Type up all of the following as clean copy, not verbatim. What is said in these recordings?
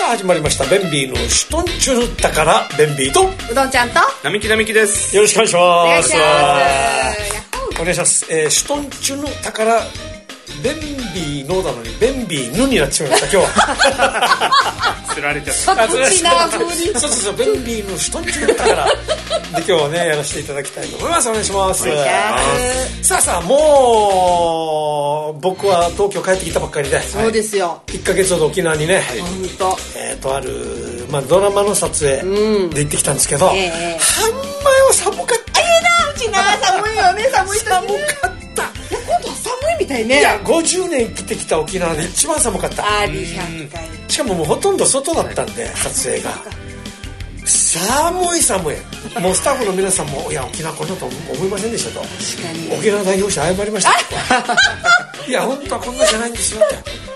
あ始まりましたベンビーのシュトンチュルタからベンビーとうどんちゃんと並木です。 よろしくお願いします。 お願いします。シュトンチュルタからベンビーのだのにベンビーヌになってしまいました今日は釣られちゃった。 そうベンビーのシュトンチュルタからで今日はねやらせていただきたいと思います。お願いします。さあもう僕は東京帰ってきたばっかりで、 そうですよ、 1ヶ月ほど沖縄にね、ある、ドラマの撮影で行ってきたんですけど、半前は寒かった。 うちな寒いよね。寒かった。今度は寒いみたいね。 いや50年生きてきた沖縄で一番寒かった。しかももうほとんど外だったんで撮影が寒い。もうスタッフの皆さんもいや沖縄こんなと思いませんでしたと。確かに沖縄代表して謝りましたいや本当はこんなじゃないんですよって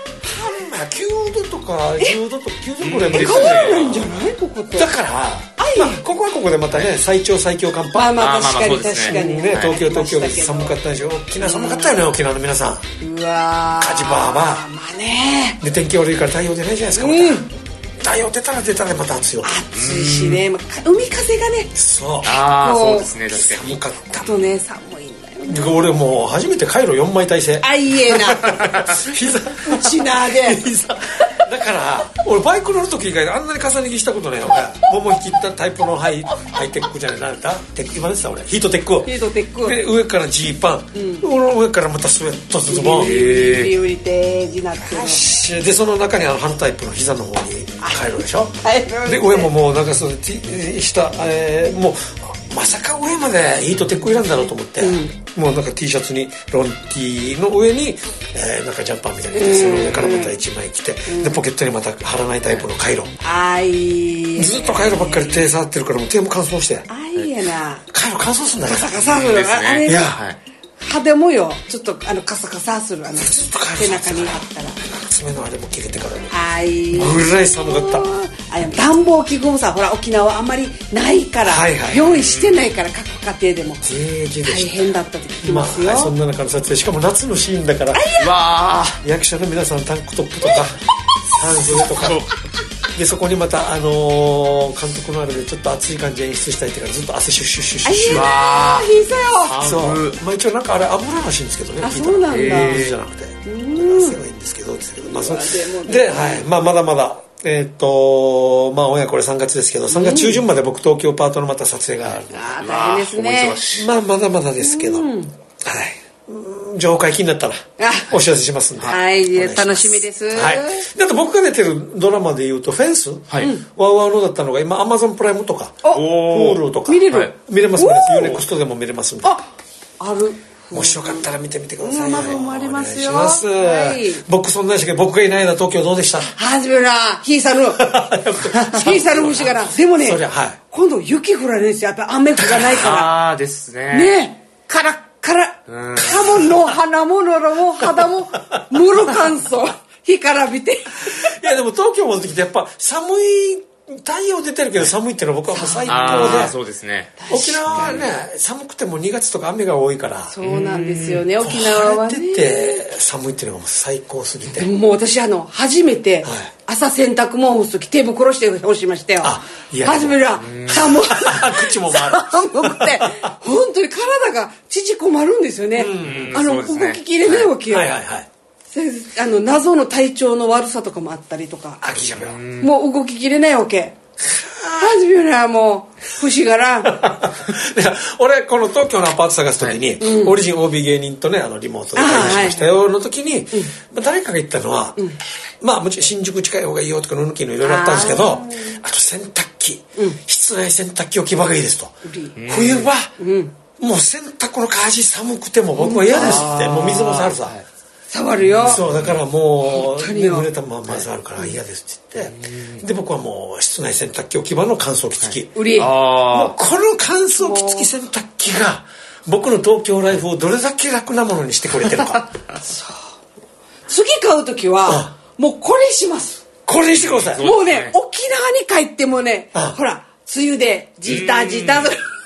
9度とか10度とか9度ぐらいまで変わらないんじゃないここと。 だからここはここでまたね最強寒波。 確かにね東京が寒かったでしょ。沖縄寒かったよね、沖縄の皆さん。 うわ火事バーバーで天気悪いから太陽出ないじゃないですか。太陽出たらまた暑いよ。 暑いしね、海風がね。 そうですね、確かに寒かったとね、寒いんだよね。 俺もう初めてカイロ4枚体制。 いいえな膝うちなでだから俺バイク乗る時以外であんなに重ね着したことないよ。桃引きったタイプのハイテックじゃない、なんだテック今でした俺ヒートテックで上からジーパン、上からまたスウェットズボン売りてーじなってるでその中に春タイプの膝の方にカイロでしょ。で上ももうなんかその下もうまさか上までヒートテックいらんだろうと思って、もうなんか T シャツにロン T の上に、なんかジャンパーみたいなその上からまた1枚着て、でポケットにまた貼らないタイプのカイロ。ずっとカイロばっかり手触ってるからもう手も乾燥して。 いいやな。 カイロ乾燥するんだよ。 カサカサする。あれ歯でもよちょっとカサカサする手中にあったら爪のあれも切れてからねぐらい寒かった。 暖房器具もさほら沖縄あんまりないから用意してないから各家庭でも大変だったと聞きますよ。 そんな中の撮影しかも夏のシーンだから役者の皆さんタンクトップとか半袖とかでそこにまた監督のあれでちょっと暑い感じで演出したいってからずっと汗シュッシュッシュッシュッシュッそう一応なんかあれ油らしいんですけどね。 そうなんだ水じゃなくて汗がいいんですけどでまだまだ親これ3月ですけど3月中旬まで僕東京パートのまた撮影がある。 大変ですね。 まだまだですけど情報解禁になったらお知らせしますんで楽しみです。 だって僕が出てるドラマでいうとフェンスワウワウのだったのが今 Amazon プライムとか Hulu とか見れますので UNEXT でも見れますんであるもしよかったら見てみてください。 もありますよ。 僕そんなしけ僕がいない間東京どうでした？ はじめなヒーサル虫がなでもね今度雪降られるんですよ。やっぱ雨降らないからですねカラッカラカモの花ものろも肌もムル乾燥火から見ていやでも東京戻ってきてやっぱ寒い太陽出てるけど寒いっていうのは僕はもう最高で。 そうですね。 沖縄はね寒くても2月とか雨が多いからそうなんですよね。沖縄はね出て寒いっていうのがもう最高すぎて。 もう私初めて朝洗濯物干す時手袋して干しましたよ。初めは寒い口も回る寒くて本当に体が縮こまるんですよね。動ききれないわけよ。謎の体調の悪さとかもあったりとかもう動ききれないわけ。初めはもう節がら俺この東京のアパート探す時にオリジン OB 芸人とねリモートで会議しましたよの時に誰かが言ったのはもちろん新宿近い方がいいよとかの抜きのいろいろあったんですけどあと洗濯機室内洗濯機置き場がいいですと。冬はもう洗濯の家事寒くても僕は嫌ですってもう水も触るさ触るよ。 そうだからもう濡れたまま触るから嫌ですって言ってで僕はもう室内洗濯機置き場の乾燥機付きもうこの乾燥機付き洗濯機が僕の東京ライフをどれだけ楽なものにしてくれてるか次買う時はもうこれします。 これにしてください。 もうね沖縄に帰ってもねほら梅雨でジタジタ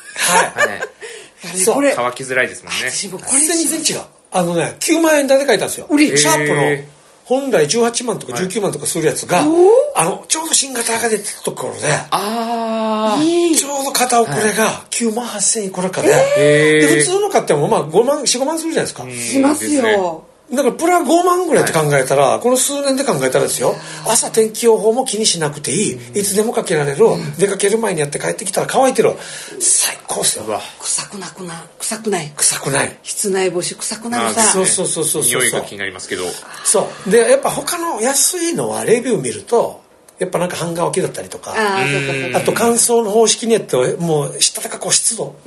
これ乾きづらいですもんね。 私もこれ全然違う。9万円台で買えたんですよ。シャープの本来18万とか19万とかするやつが、ちょうど新型が出てたところで、ちょうど片遅れが9万8000いくらかで、で普通の買ってもまあ5万4、5万するじゃないですか。 しますよ。 だからプラ5万ぐらいって考えたら、この数年で考えたらですよ、朝天気予報も気にしなくていい、いつでもかけられる、出かける前にやって帰ってきたら乾いてる、最高っすよ。 臭くない。室内干し臭くなるさ。 そう匂いが気になりますけど。 そうでやっぱ他の安いのはレビュー見るとやっぱなんか半乾きだったりとか、あと乾燥の方式によってもうしたたか湿度、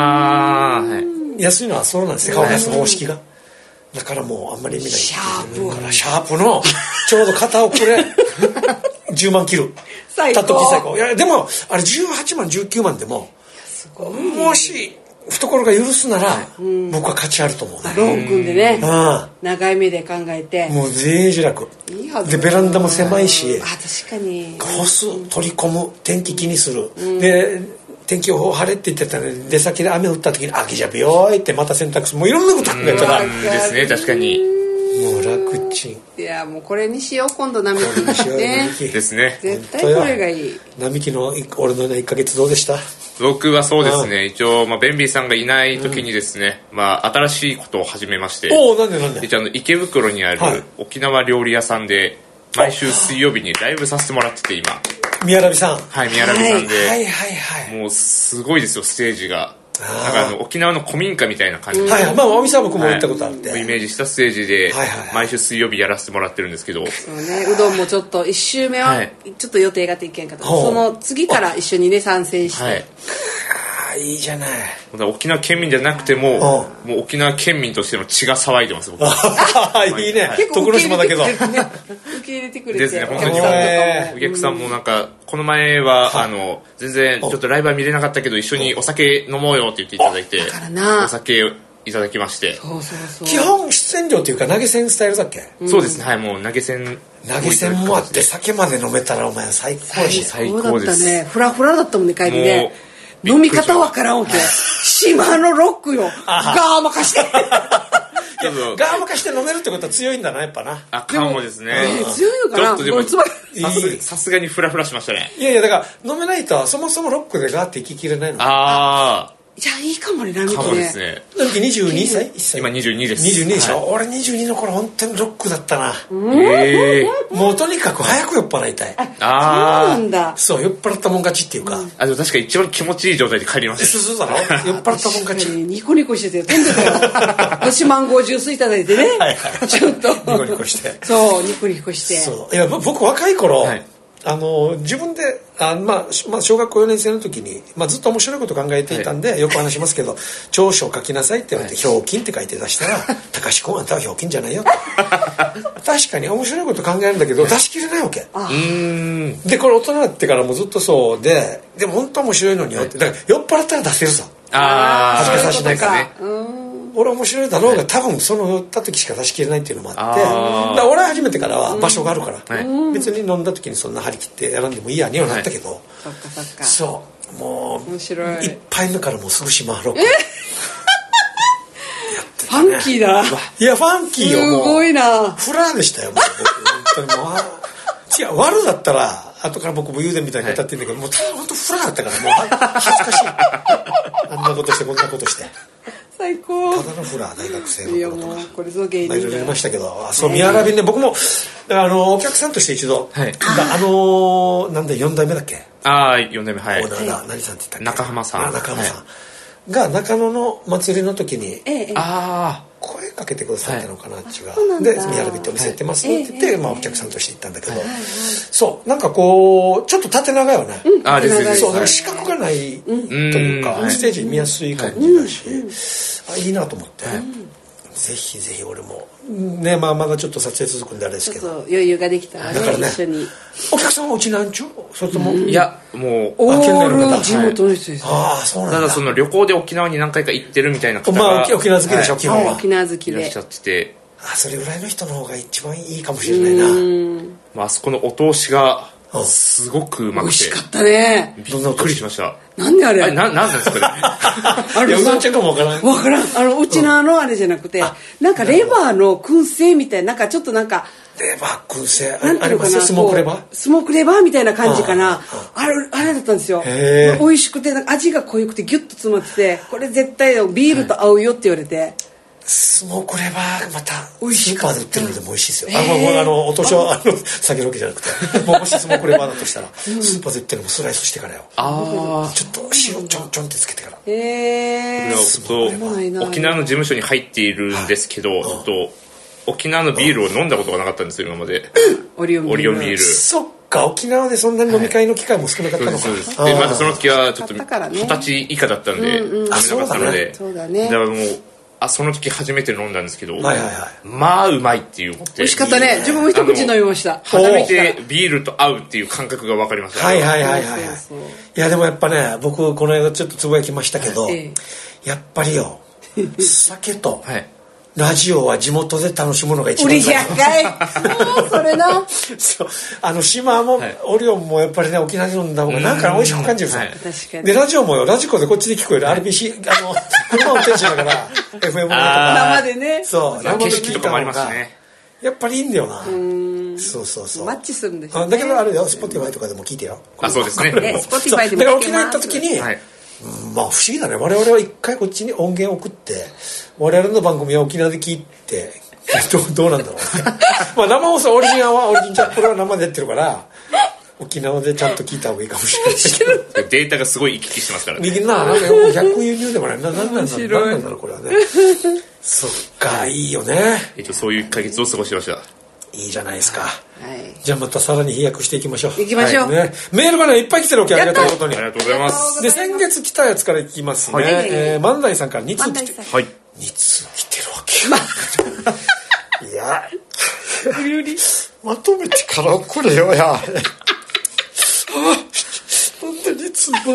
安いのはそうなんですよ、乾かす方式が。だからもうあんまり見ないシャープのちょうど片遅れ10万切る最高。 最高。いやでもあれ18万19万でももし懐が許すなら、僕は価値あると思うね。 ローン組んでね、長い目で考えてもう全然楽で、ベランダも狭いし、 確かに干す、取り込む、天気気にする、で天気予報晴れって言ってたのに出先で雨降った時に秋じゃびよーいってまた洗濯する、もういろんなこと考えたらですね、確かにもう楽ちん。 いやもうこれにしよう、今度並木ねですね。 絶対これがいい。 並木の俺の1ヶ月どうでした？ 僕はそうですね、一応、ベンビーさんがいない時にですね、新しいことを始めまして、 なんで一応池袋にある沖縄料理屋さんで毎週水曜日にライブさせてもらってて、今宮良さん、 宮良さんで、もうすごいですよ、ステージが。なんか沖縄の古民家みたいな感じで、 お店は僕も行ったことあって、 イメージしたステージで毎週水曜日やらせてもらってるんですけど、 そうね、うどんもちょっと1週目はちょっと予定ができへんかった、その次から一緒にね参戦して、 いいじゃない。 沖縄県民じゃなくても、もう沖縄県民としての血が騒いでます僕。 いいね。徳之島だけど。 受け入れてくれて。 ですね、本当にお客さんもなんかこの前は全然ちょっとライブは見れなかったけど一緒にお酒飲もうよって言っていただいて、お酒をいただきまして、 基本出演料っていうか投げ銭スタイルだっけ？ そうですね、もう投げ銭もあって酒まで飲めたらお前最高だし。 最高ですね。フラフラだったもんね、帰りね。飲み方わからんわけ。島のロックよ。ガーマかして。 ガーマかして飲めるってことは強いんだな、やっぱな。 かもですね。 強いのかな。 ちょっとでもさすがにフラフラしましたね。 いやだから飲めないとそもそもロックでガーって行ききれないの。 じゃあいいかもね、並木ね。 かもですね。 並木22歳？ 今22です。 22でしょ？俺22の頃本当にロックだったな。もうとにかく早く酔っ払いたい。 そうなんだ。 そう、酔っ払ったもん勝ちっていうか。 でも確か一番気持ちいい状態で帰りました。 そうだろ？酔っ払ったもん勝ち。 ニコニコしてて飛んでたよ。星マンゴージュースいただいてね。ちょっと。 ニコニコして。 そう、ニコニコして。 そう。いや、僕若い頃、自分で小学校4年生の時に、ずっと面白いこと考えていたんで、よく話しますけど長所を書きなさいって言われて、ひょうきんって書いて出したら「高志君あんたはひょうきんじゃないよ」確かに面白いこと考えるんだけど出し切れないわけで、これ大人になってからもずっとそうで、でも本当面白いのによって、だから酔っ払ったら出せるさ、恥ずかしないからね。俺面白いだろうが多分その酔った時しか出し切れないっていうのもあって、だから俺始めてからは場所があるから、別に飲んだ時にそんな張り切って選んでもいいやにはなったけど、そうもう一杯目からもうすぐ島ロックファンキーだ。 いやファンキーよ。 すごいな。 フラーでしたよ、もう本当にもう違う、悪だったら後から僕も言うでみたいに語ってるんだけど、もう本当フラーだったから、もう恥ずかしい。あんなことしてこんなことして最高。 ただのフラー、大学生のいやもうこれぞ芸人だ。 いろいろやりましたけど、そう宮良便ね、僕もお客さんとして一度、なんだ4代目だっけ ？4代目、はい。 オーナーが何さんって言ったっけ？ 中浜さんが中野の祭りの時に声かけてくださったのかなっちゅうが、で宮良便ってお店やってますって言ってお客さんとして行ったんだけど、そうなんかこうちょっと縦長よね。そうだから視覚がないというかステージ見やすい感じだし、いいなと思って、ぜひぜひ俺もね、まだちょっと撮影続くんであれですけど、 ちょっと余裕ができたらね、一緒に。 お客さんはうちなんちゅう？それともいやもう地元の人です。 そうなんだ。 ただその旅行で沖縄に何回か行ってるみたいな方が、 沖縄好きでしょ、基本は。 沖縄好きでいらっしゃってて、 それぐらいの人の方が一番いいかもしれないな。 あそこのお通しがすごくうまくて美味しかったね。 びっくりしました。 なんであれ？ なんですかね。 いや、うどんちゃんかもわからん。 うちのあれじゃなくて、なんかレバーの燻製みたいな、なんかちょっとなんかレバー燻製なんていうのかな、 スモークレバー、 スモークレバーみたいな感じかな。あれだったんですよ。美味しくて味が濃ゆくてギュッと詰まってて、これ絶対ビールと合うよって言われて。 スモークレバーまたスーパーで売ってるのでも美味しいですよ。お年は酒ロケじゃなくて、もしスモークレバーだとしたらスーパーで売ってるのもスライスしてからよ。ちょっと塩ちょんってつけてから。 沖縄の事務所に入っているんですけど、沖縄のビールを飲んだことがなかったんですよ今まで。オリオンビール。 そっか、沖縄でそんなに飲み会の機会も少なかったのか。 でまだその時はちょっと20歳以下だったんで飲めなかったので、だからもうその時初めて飲んだんですけど、まあうまいっていう。 美味しかったね。自分も一口飲みました。 初めてビールと合うっていう感覚が分かりました。 いやでもやっぱね、僕この間ちょっとつぶやきましたけど、やっぱりよ、酒とラジオは地元で楽しむのが一番だ。100回それな。 そう島もオリオンもやっぱりね、沖縄で飲んだ方がなんか美味しく感じるんですよ。でラジオもよ、ラジコでこっちで聞こえる RBC 車運転手だから FM とか生でね、 そう生で聞いた方がやっぱりいいんだよな。そうマッチするんですよね。 だけどあれよ、Spotify とかでも聞いてよ。 そうですね。 Spotify でも聞けます。 だから沖縄行った時にまあ不思議だね、我々は一回こっちに音源送って我々の番組は沖縄で聞いてどうなんだろうまあ生放送オリジンちゃんこれは生でやってるから沖縄でちゃんと聞いた方がいいかもしれないけどデータがすごい行き来しますからね。 みんな100輸入でもない何なんだろうこれはねそっか、いいよね。 そういう1ヶ月を過ごしました。 いいじゃないですか。じゃあまたさらに飛躍していきましょう。 行きましょう。 メールがねいっぱい来てるわけ。ありがたいことに。 ありがとうございます。 で先月来たやつからいきますね。万代さんから2通来て、2通来てるわけ。いやまとめてから送れよや。なんで2通も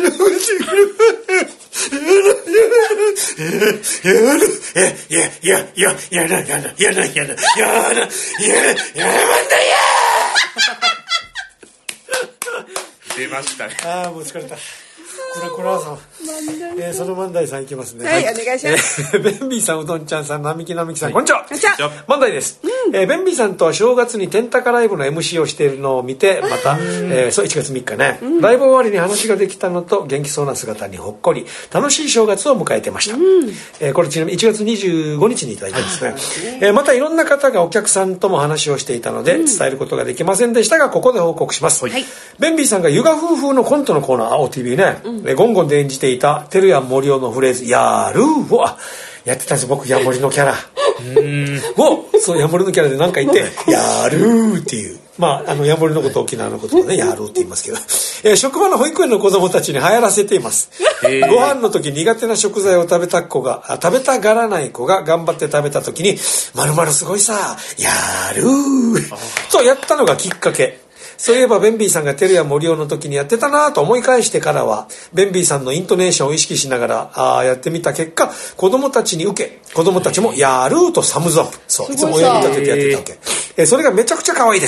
出ましたね。 もう疲れた。これはその万代さんいきますね。 はい、お願いします。 ベンビーさん、うどんちゃんさん、並木並木さん、こんにちは。万代です。ベンビーさんとは正月にテンタカライブの MC をしているのを見て、またそう1月3日ね、ライブ終わりに話ができたのと元気そうな姿にほっこり楽しい正月を迎えてました。これちなみに1月25日にいただいてですね。またいろんな方がお客さんとも話をしていたので伝えることができませんでしたが、ここで報告します。ベンビーさんがユガ夫婦のコントのコーナー OTV ね、ゴンゴンで演じていた照屋森生のフレーズやるーをやってたんですよ。僕ヤモリのキャラそうヤモリのキャラで何か言ってやるーっていう、まあヤモリのこと沖縄のことをねやるーって言いますけど、職場の保育園の子供たちに流行らせています。ご飯の時苦手な食材を食べたがらない子が頑張って食べた時に〇〇すごいさやるーとやったのがきっかけ。そういえばベンビーさんが照屋森生の時にやってたなと思い返してからはベンビーさんのイントネーションを意識しながらやってみた結果、子供たちに受け、子供たちもやるーとサムズアップ。そういつも親に立ててやってたわけ。それがめちゃくちゃ可愛いです。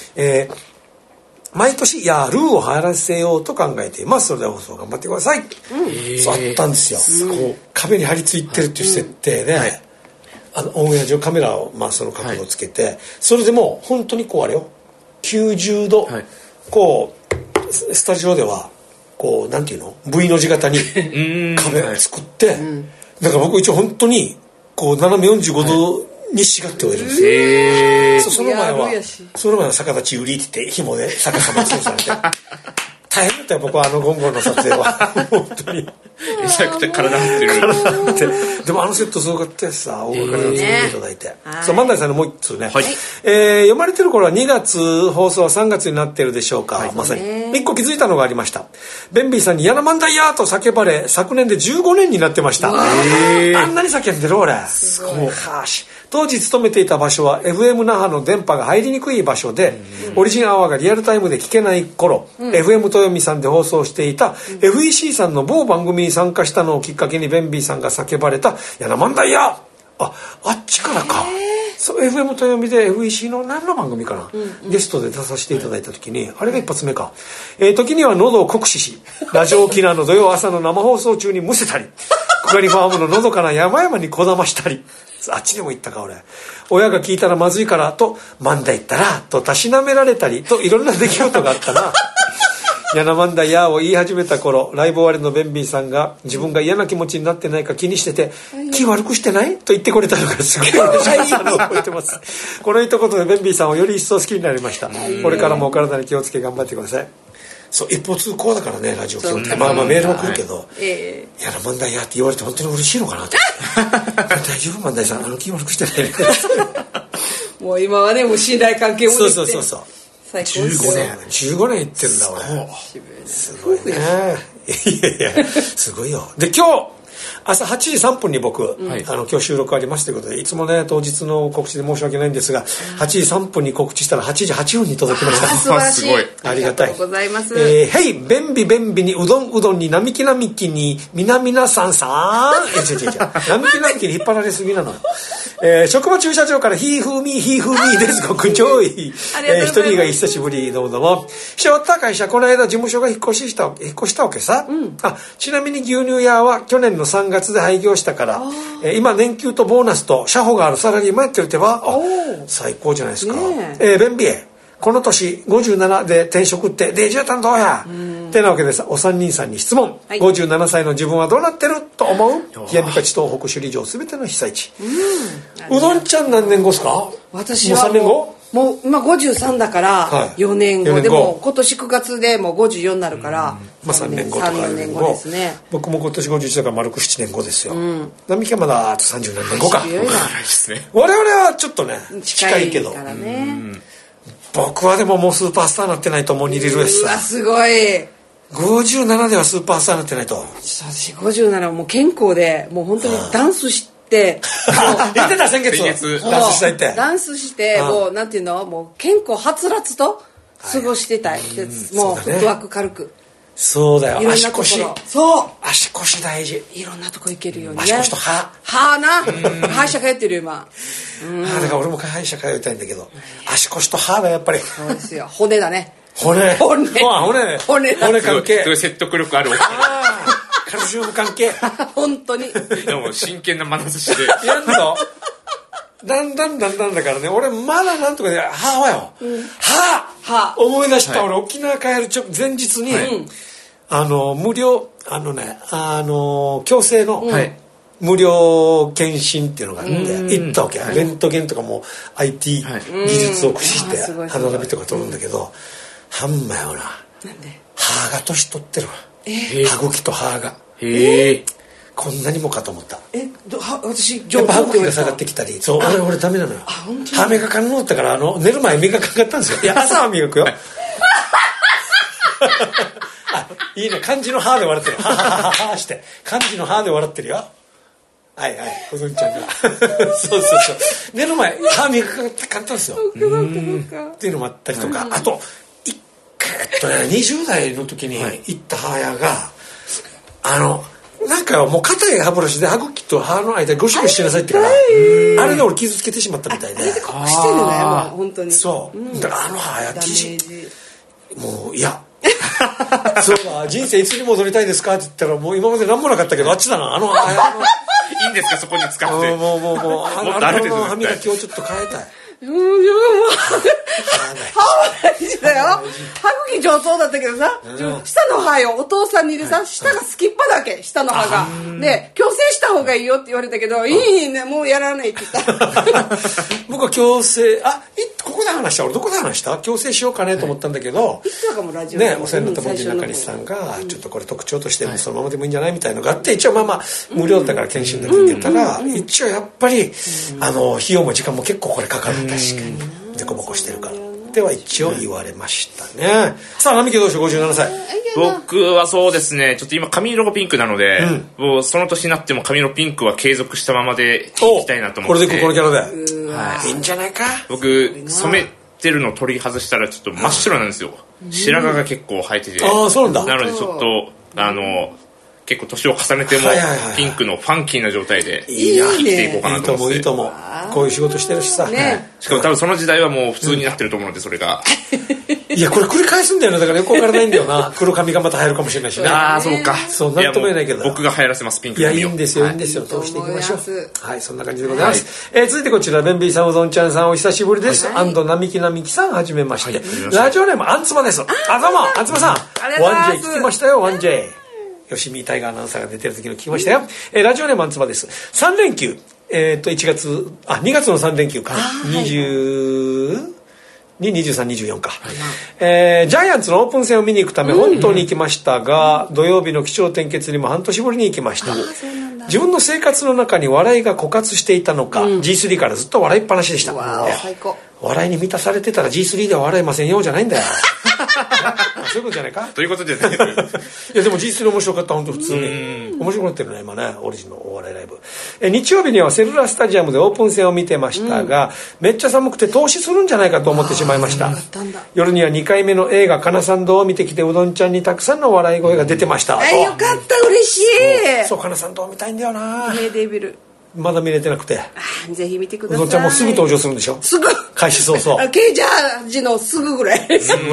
毎年やるーを流行らせようと考えています。それでは放送頑張ってください。そうあったんですよ。こう壁に張り付いてるっていう設定で、オンエア上カメラをその角度をつけて、それでもう本当にこうあれよ、90度、こうスタジオではこうなんていうの V の字型に壁を作って、だから僕一応本当にこう斜め45度にしがってはいるんですよ。その前は逆立ち売りって言って紐で逆さまにされて大変だったよ僕はゴンゴンの撮影は本当にめちゃくちゃ体張ってる。 でもセットすごかったですさ、大掛かりを作っていただいて、そう万代さんのもう一通ね、読まれてる頃は2月、放送は3月になってるでしょうか。まさに一個気づいたのがありました。ベンビーさんにやなまんだいやーと叫ばれ、昨年で15年になってました。あんなに叫んでる俺。すごい。当時勤めていた場所は FM 那覇の電波が入りにくい場所で、オリジンアワーがリアルタイムで聞けない頃、FM 豊見さんで放送していた FEC さんの某番組に参加したのをきっかけにベンビーさんが叫ばれたやなまんだいや、あっちからか。そう FM 豊見で FEC の何の番組かな、ゲストで出させていただいた時に、あれが一発目か、時には喉を酷使しラジオ沖縄の土曜朝の生放送中にむせたり小狩ファームののどかな山々にこだましたり、あっちにも行ったか俺。親が聞いたらまずいからと、万代行ったらとたしなめられたりと、いろんな出来事があったな。やなまんだやーを言い始めた頃、ライブ終わりのベンビーさんが自分が嫌な気持ちになってないか気にしてて、気悪くしてないと言ってくれたのがすごい嬉しかったのを覚えてます。この一言でベンビーさんをより一層好きになりました。これからもお体に気をつけ頑張ってください。そう、一方通行だからね、ラジオ聞いて。まあまあメールも来るけど、やなまんだやって言われて本当に嬉しいのかなと大丈夫万代さん、気悪くしてないね。もう今はね、もう信頼関係もできて。 そう15年行ってんだ俺。すごいね。いやすごいよ。で今日朝8時3分に僕、今日収録ありますということで、いつもね当日の告知で申し訳ないんですが、8時3分に告知したら8時8分に届きました。 素晴らしい。 ありがたい。 ありがとうございます。 へい、便秘便秘にうどんに並木並木にみなみなさん違う並木並木に引っ張られすぎなの。職場駐車場からひーふーみーですごくちょい。一人が久しぶり。どうも。しおった会社この間事務所が引っ越したわけさ。ちなみに牛乳屋は去年の3月で廃業したから、今年給とボーナスと社保があるサラリーマンやってるってば、最高じゃないですか。便秘この年57で転職ってデジュータンどうやってなわけです。お三人さんに質問、57歳の自分はどうなってると思う？冷やみかち東北首里城すべての被災地。うどんちゃん何年後ですか？ 私はもう今53だから4年後でも今年9月でもう54になるから 3年後とか 3年後ですね。 僕も今年51だから丸く7年後ですよ。並木はまだあと30年後か。我々はちょっとね近いけど、僕はでももうスーパースターになってないと思うに入れるやつさ。 すごい。 57ではスーパースターになってないと。 私57はもう健康でもう本当にダンスして言ってた先月ダンスしたいって。 ダンスしてもうなんていうのもう健康はつらつと過ごしてたい。もうフットワーク軽く。 そうだよ。足腰。 そう。 足腰大事。 いろんなとこ行けるようにね。 足腰と歯。 歯な。歯医者通ってる今。 だから俺も歯医者通いたいんだけど、足腰と歯がやっぱり。 そうですよ。骨だね。 骨関係。 すごい説得力ある。 カルシウム関係。 本当に。 でも真剣な眼差しで。 やんの。だんだんだからね、俺まだなんとかで歯はよ。歯思い出した。俺沖縄帰る前日に無料矯正の無料検診っていうのがあって行ったわけ。レントゲンとかも IT 技術を駆使して歯並びとか取るんだけど、はんまよな。歯が年取ってるわ。歯茎と歯が。こんなにもかと思った。 私やっぱ歯茎が下がってきたり、そう俺ダメなのよ。歯磨かんのったから寝る前磨かんかったんですよ。いや朝は磨くよ。いいね、漢字の歯で笑ってる。はして漢字の歯で笑ってるよ。はいおぞんちゃんがそう寝る前歯磨かんかったんですよ。っていうのもあったりとか、あと1回20代の時に行った歯屋がなんかもう硬い歯ブラシで歯茎と歯の間ゴシゴシしなさいってから、あれで俺傷つけてしまったみたいで。 あれで隠してるのよ本当に。 そうだから歯やもういやそうだ、人生いつに戻りたいですかって言ったら、もう今まで何もなかったけどあっちだな。 いいんですかそこに使って。 もう歯磨きをちょっと変えたい。 歯は大事だよ。歯茎上等だったけどさ、下の歯よ、お父さんにでさ、下がすきっぱだけ、下の歯が。で、矯正した方がいいよって言われたけど、いいね、もうやらないって言った。 僕は矯正、ここで話した、俺どこで話した？矯正しようかねと思ったんだけど、ね、お世話になった文字中西さんが、ちょっとこれ特徴としてそのままでもいいんじゃないみたいのがあって、一応無料だったから検診だけ受けたら、一応やっぱり、費用も時間も結構これかかる。確かにデコボコしてるからでは一応言われましたね。さあ並木どうしよう。57歳。 僕はそうですね、ちょっと今髪色がピンクなので、もうその年になっても髪のピンクは継続したままでいきたいなと思って。 これでこのキャラでいいんじゃないか。 僕染めてるの取り外したらちょっと真っ白なんですよ。白髪が結構生えてて。 そうなんだ。 なのでちょっと結構年を重ねてもピンクのファンキーな状態で生きていこうかなと思って。 いいと思うこういう仕事してるしさ、 しかも多分その時代はもう普通になってると思うので、それがいやこれ繰り返すんだよね。だからよくわからないんだよな。黒髪がまた流行るかもしれないしね。 ああそうか。 そうなんとも言えないけど、 僕が流行らせます。ピンクの髪を。いやいいんですよ、いいんですよ。通していきましょう。はい、そんな感じでございます。続いてこちらベンビーさん、うどんちゃんさん、お久しぶりです。アンド並木並木さん、はじめまして。ラジオネームアンツマです。あ、どうもアンツマさん。1J 聞きましたよ。1J吉見大河アナウンサーが出てる時の聞きましたよ。ラジオネームアンツマです。3連休2月の3連休か20に23、24か、ジャイアンツのオープン戦を見に行くため本島に行きましたが、土曜日の起承転結にも半年ぶりに行きました。自分の生活の中に笑いが枯渇していたのか、G3 からずっと笑いっぱなしでした。 最高。 笑いに満たされてたら G3 では笑えませんよじゃないんだよそういうことじゃないかということじゃないいやでも G3 面白かった。本当普通に面白くなってるね今ね、オリジンのお笑いライブ。日曜日にはセルラースタジアムでオープン戦を見てましたが、めっちゃ寒くて凍死するんじゃないかと思ってしまいました。夜には2回目の映画「かなさん堂」を見てきて、うどんちゃんにたくさんの笑い声が出てました。 よかった、嬉しい。 そうかなさん堂見たいんだよな。 デビルまだ見れてなくて。 ぜひ見てください。 うどんちゃんもすぐ登場するんでしょ。 すぐ開始早々 ケージャージのすぐぐらい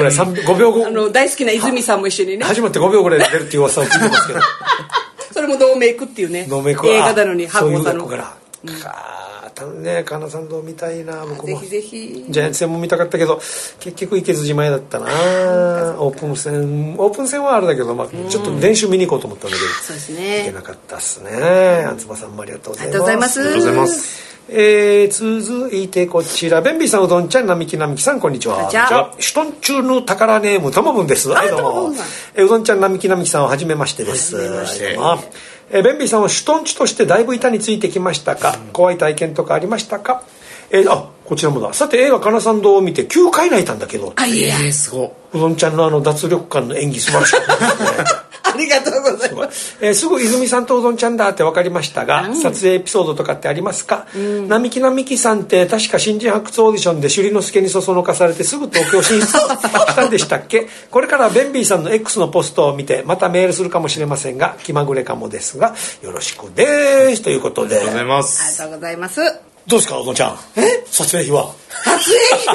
5秒後大好きな泉さんも一緒にね始まって5秒ぐらいで出るっていう噂を聞いてますけどそれもノーメイクっていうね、 ノーメイク映画なのにそういう役からね、かなさんどう見たいな。僕もぜひぜひジャイアンツ戦も見たかったけど結局行けずじまいだったな。オープン戦はあれだけど、ちょっと練習見に行こうと思ったんだけど、 そうですね、 行けなかったっすね。あつばさんもありがとうございます。 ありがとうございます。 続いてこちらベンビーさん、うどんちゃん、並木並木さん、こんにちは。シュトンチューの宝ネームともぶんです。はい、どうも。うどんちゃん、並木並木さんははじめましてです。ベンビーさんはシュトンチュとしてだいぶ板についてきましたか？怖い体験とかありましたか？こちらもだ。さて映画「かなさん堂」を見て9回泣いたんだけど、 すごい。 うどんちゃんの脱力感の演技素晴らしかったですねありがとうございます。 すぐ泉さんとうどんちゃんだって分かりましたが、撮影エピソードとかってありますか？並木並木さんって確か新人発掘オーディションで首里之助にそそのかされてすぐ東京進出したんでしたっけ？これからベンビーさんの X のポストを見てまたメールするかもしれませんが、気まぐれかもですがよろしくですということで。 ありがとうございます。 ありがとうございます。 どうですかうどんちゃん、撮影費は？ 撮影費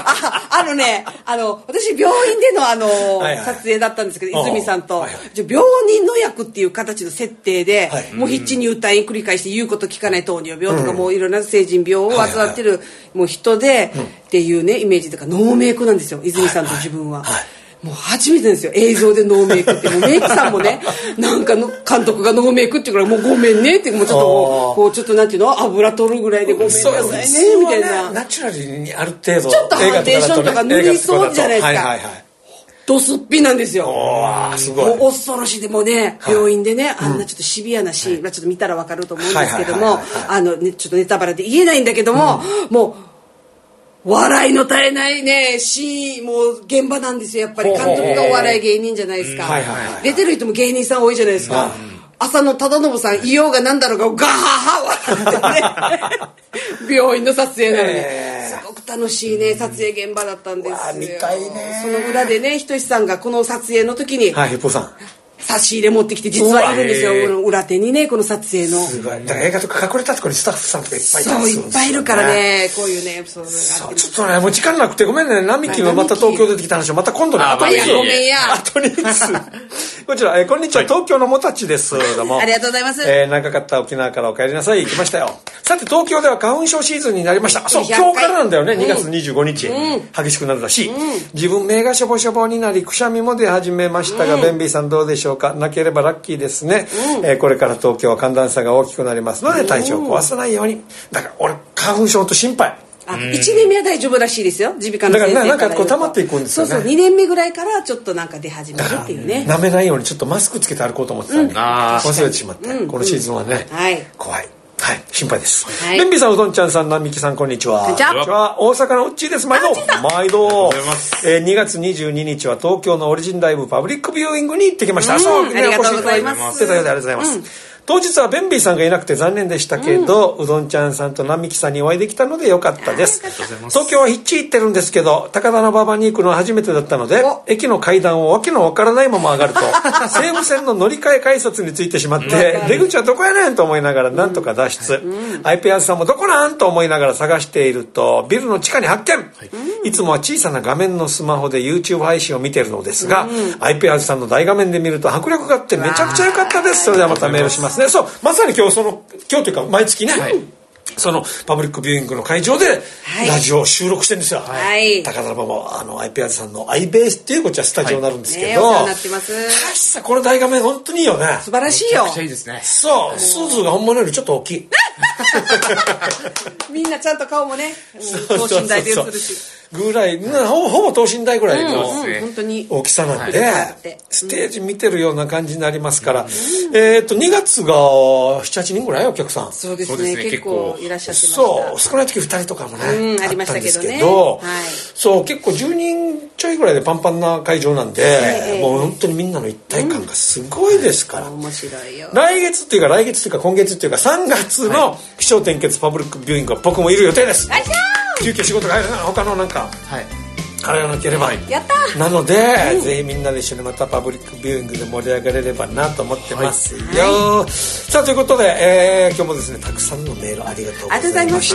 は私病院での撮影だったんですけど、泉さんと病人の役っていう形の設定で、もう必死に歌い繰り返して言うこと聞かない糖尿病とか、もういろんな成人病を患ってるもう人でっていうねイメージとか、ノーメイクなんですよ泉さんと自分は。もう初めてですよ映像でノーメイクって。もうメイクさんもねなんかの監督がノーメイクっていうから、もうごめんねってもうちょっとこうちょっとなんていうの油取るぐらいでごめんなさいねみたいな。 ナチュラルにある程度ちょっとファンデーションとか塗りそうじゃないですか。ドスッピなんですよ。 すごい。 もう恐ろしい。でもね病院でねあんなちょっとシビアなシーン、ちょっと見たら分かると思うんですけども、ちょっとネタバレで言えないんだけども、もう笑いの絶えないねシーン、もう現場なんですよ。やっぱり監督がお笑い芸人じゃないですか。出てる人も芸人さん多いじゃないですか。浅野忠信さんいようがなんだろうがガハハ笑ってね病院の撮影なのにすごく楽しいね撮影現場だったんですよ。 見たいね。 その裏でねひとしさんがこの撮影の時にヘポさん差し入れ持ってきて、実はいるんですよ裏手にねこの撮影の。 すごい。だから映画とか隠れたところにスタッフさんとかいっぱいいたんですよ。 そういっぱいいるからねこういうねエピソードがあって。 ちょっとねもう時間なくてごめんね。並木のまた東京出てきた話をまた今度ねごめんや後にこちらこんにちは、東京のもたちです。どうもありがとうございます。 長かった沖縄からお帰りなさい。行きましたよ。さて東京では花粉症シーズンになりました。そう今日からなんだよね。2月25日激しくなるらしい。自分目がしょぼしょぼになりくしゃみも出始めましたが、ベンビーさんどうでしょうか？なければラッキーですね。これから東京は寒暖差が大きくなりますので体調を壊さないように。だから俺花粉症と心配。 1年目は大丈夫らしいですよ耳鼻科の先生から。 だからなんかこう溜まっていくんですよね。 そう2年目ぐらいからちょっとなんか出始めるっていうね。 舐めないようにちょっとマスクつけて歩こうと思ってたんで忘れてしまって、このシーズンはね怖い。心配です。ベンビーさん、うどんちゃんさん、並木さん、こんにちは。こんにちは。大阪のうっちーです。毎度。2月22日は東京のオリジンライブパブリックビューイングに行ってきました。そう、 ありがとうございます。 ありがとうございます。 当日はベンビーさんがいなくて残念でしたけど、うどんちゃんさんと並木さんにお会いできたのでよかったです。東京はヒッチ行ってるんですけど、高田馬場に行くのは初めてだったので、駅の階段をわけのわからないまま上がると西武線の乗り換え改札についてしまって出口はどこやねんと思いながらなんとか脱出、アイペアーズさんもどこなんと思いながら探しているとビルの地下に発見、いつもは小さな画面のスマホで YouTube 配信を見ているのですが、アイペアーズさんの大画面で見ると迫力があってめちゃくちゃ良かったです。それではまたメールしますね。そう、まさに今日というか毎月ね、そのパブリックビューイングの会場でラジオを収録してるんですよ、高田馬場アイペアーズさんのアイベースっていうこっちはスタジオになるんですけど、 お世話になってます。 さこの大画面本当にいいよね。 素晴らしいよ。 めちゃくちゃいいですね。 そう、スーズが本物よりちょっと大きいみんなちゃんと顔もね等身大で映るしぐらい、ほぼ等身大ぐらいの大きさなんで、ステージ見てるような感じになりますから、2月が 7,8 人ぐらいお客さん。 そうですね、結構いらっしゃってました。 そう少ない時2人とかもね、 ありましたけどね。 そう結構10人ちょいぐらいでパンパンな会場なんで、もう本当にみんなの一体感がすごいですから、 面白いよ。 来月っていうか今月っていうか3月の起承転結パブリックビューイングは僕もいる予定です。急遽仕事が入るな、他のなんか入らなければ、 やったなので、ぜひみんなで一緒にまたパブリックビューイングで盛り上がれればなと思ってますよ、さあということで、今日もですねたくさんのメールありがとうございました。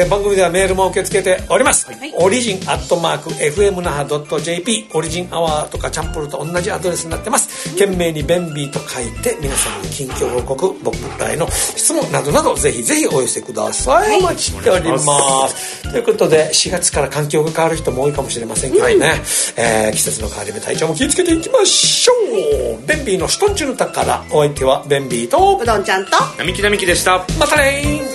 番組ではメールも受け付けております、オリジン@fm那覇 .jp オリジンアワーとかチャンプルと同じアドレスになってます。懸命にベンビーと書いて皆様の近況報告、僕らへの質問などなどぜひぜひお寄せください、お待ちしておりますということで4月から環境が変わる人も多いかもしれませんけどね、季節の変わり目体調も気をつけていきましょう。ベンビーのシュトンチュルタからお相手はベンビーとうどんちゃんと並木でした。 またね。